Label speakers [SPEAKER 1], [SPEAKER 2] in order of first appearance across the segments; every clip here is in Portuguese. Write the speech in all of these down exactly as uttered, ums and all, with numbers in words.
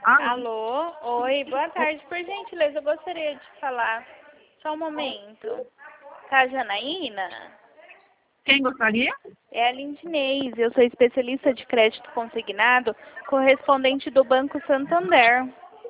[SPEAKER 1] Alô?
[SPEAKER 2] Alô? Oi, boa tarde. Por gentileza, eu gostaria de falar. Só um momento. Tá a Janaína?
[SPEAKER 1] Quem gostaria?
[SPEAKER 2] É a Lindinês. Eu sou especialista de crédito consignado, correspondente do Banco Santander.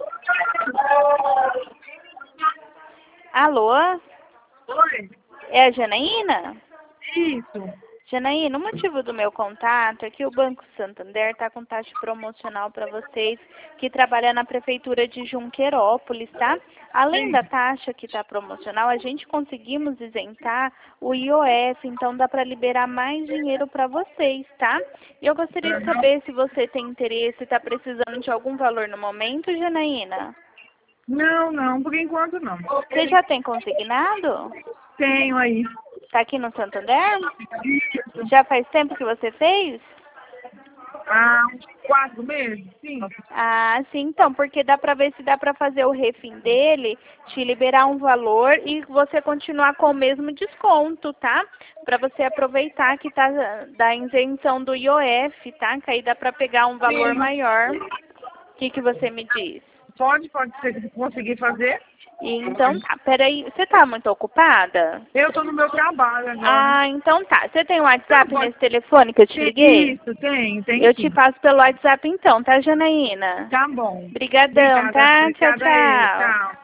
[SPEAKER 2] Alô?
[SPEAKER 1] Oi.
[SPEAKER 2] É a Janaína?
[SPEAKER 1] Isso.
[SPEAKER 2] Janaína, o motivo do meu contato é que o Banco Santander está com taxa promocional para vocês que trabalham na Prefeitura de Junqueirópolis, tá? Além
[SPEAKER 1] Sim.
[SPEAKER 2] da taxa que está promocional, a gente conseguimos isentar o I O F, então dá para liberar mais dinheiro para vocês, tá? E eu gostaria de
[SPEAKER 1] Aham.
[SPEAKER 2] saber se você tem interesse e está precisando de algum valor no momento, Janaína.
[SPEAKER 1] Não, não, por enquanto não.
[SPEAKER 2] Você já tem consignado?
[SPEAKER 1] Tenho aí.
[SPEAKER 2] Está aqui no Santander?
[SPEAKER 1] Isso.
[SPEAKER 2] Já faz tempo que você fez?
[SPEAKER 1] Há uns quatro meses, sim.
[SPEAKER 2] Ah, sim, então, porque dá pra ver se dá pra fazer o refim dele, te liberar um valor e você continuar com o mesmo desconto, tá? Pra você aproveitar que tá da isenção do I O F, tá? Que aí dá pra pegar um valor
[SPEAKER 1] Sim.
[SPEAKER 2] maior. O que que você me diz?
[SPEAKER 1] Pode, pode ser que conseguir fazer.
[SPEAKER 2] E, então tá, peraí, você tá muito ocupada?
[SPEAKER 1] Eu estou no meu trabalho agora.
[SPEAKER 2] Ah, então tá. Você tem um WhatsApp
[SPEAKER 1] Não, pode
[SPEAKER 2] nesse telefone que eu te
[SPEAKER 1] ser.
[SPEAKER 2] liguei?
[SPEAKER 1] Isso, tem, tem
[SPEAKER 2] Eu te
[SPEAKER 1] sim.
[SPEAKER 2] passo pelo WhatsApp então, tá, Janaína?
[SPEAKER 1] Tá bom.
[SPEAKER 2] Obrigadão,
[SPEAKER 1] Obrigada,
[SPEAKER 2] tá? Tchau,
[SPEAKER 1] obrigada a eu.
[SPEAKER 2] tchau.
[SPEAKER 1] Tchau.